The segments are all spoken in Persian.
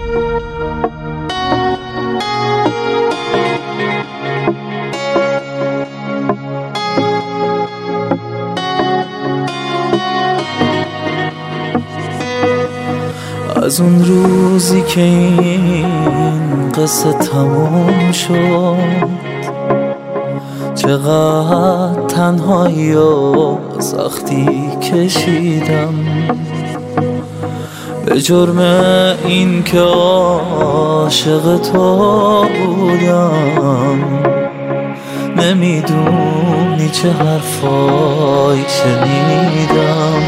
از اون روزی که این قصه تموم شد چقدر تنهایی و سختی کشیدم، به جرم این که عاشق تو بودم. نمیدونی چه حرفایی شنیدم،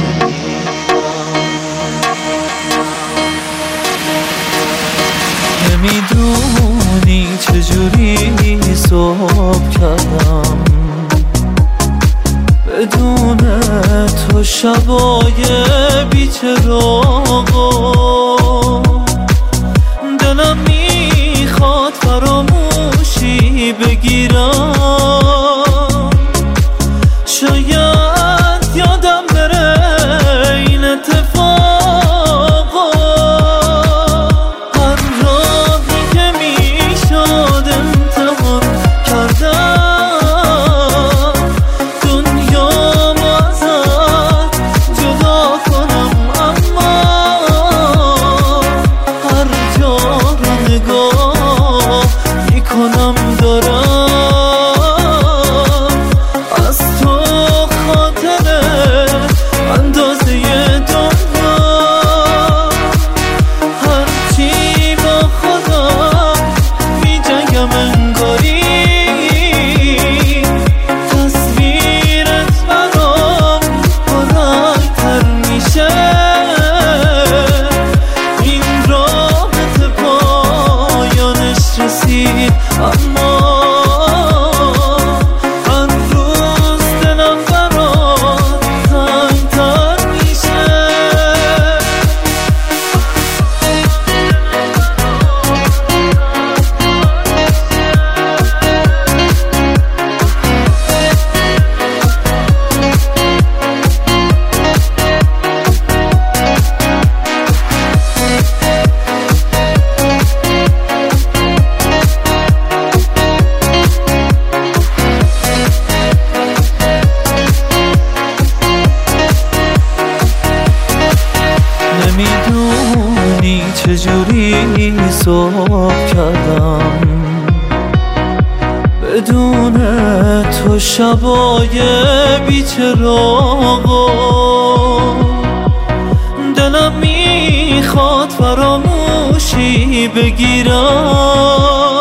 نمیدونی چجوری صبح کردم بدون تو شبای بی‌چراغ. دلم میخواد فراموشی بگیرم، شاید یادم بره این اتفاقا. هر راهی که میشد امتحان کردم، دنیا ازت جدا کنم، اما هر جا رو نگاه میکنم دارم از تو خاطره اندازه دنیا. هرچی با خودم میجنگم انگاری تصویرت برام بلندتر میشه. این رابطه پایانش رسید، اما هر روز دلم برات تنگ‌تر میشه. نمیدونی چجوری صبح کردم بدون تو شبای بی‌چراغ. دلم میخواد فراموشی بگیرم،